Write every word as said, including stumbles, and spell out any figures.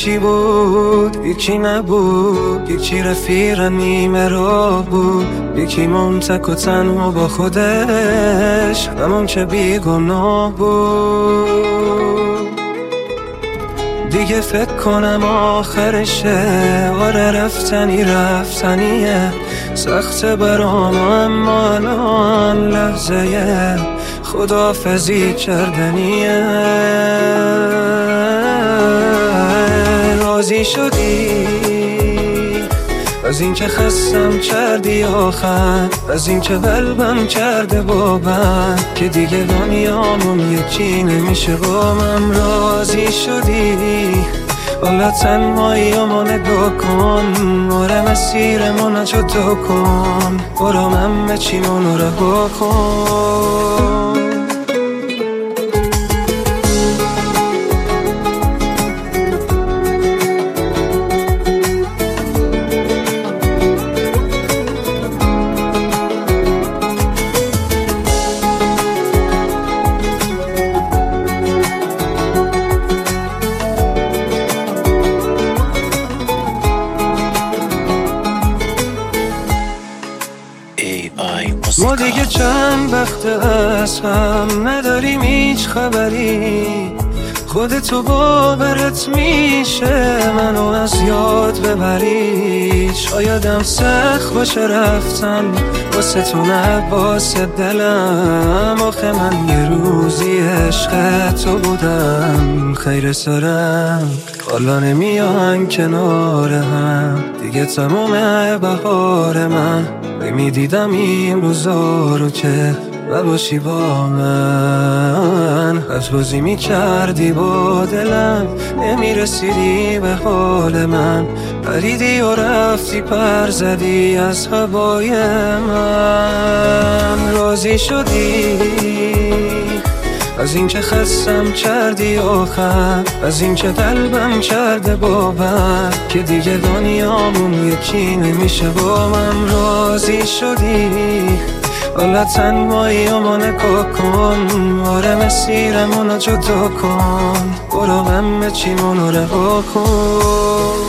هیچی بود هیچی نبود، یکی رفیق نیمه راه بود، یکی ممتک و تنها با خودش همون که بیگناه بود. دیگه فکر کنم آخرشه، آره رفتنی رفتنیه، سخته برام اما الان لحظه خداحافظی کردنیه. راضی شدی از این که خستم کردی آخر، از این که قلبم کرده بابم که دیگه دنیامون یکی نمیشه با من. راضی شدی حالا تنهاییامو نگاه کن، آره مسیرمو نجدا کن، برو من چیمونو رها کن. ما دیگه چند وقت از هم نداریم هیچ خبری، خودتو باورت میشه منو از یاد ببری. شایدم سخت باشه رفتن واسه تو نه واسه دلم، آخه من یه روزی عشق تو بودم خیر سرم، حالا نمیان کنار هم دیگه تمومه بهار من. میدیدم این روزا رو که نباشی با من، از بازی میکردی با دلم، نمیرسیدی به حال من، پریدی و رفتی پر زدی از هوای من. راضی شدی از این که خستم کردی آخر، از این که قلبم کرده بابم که دیگه دنیامون یکی نمیشه با من. راضی شدی حالا تنهاییامو نگاه کن، آره مسیرمونو جدا کن، برو غم چیمونو رها کن.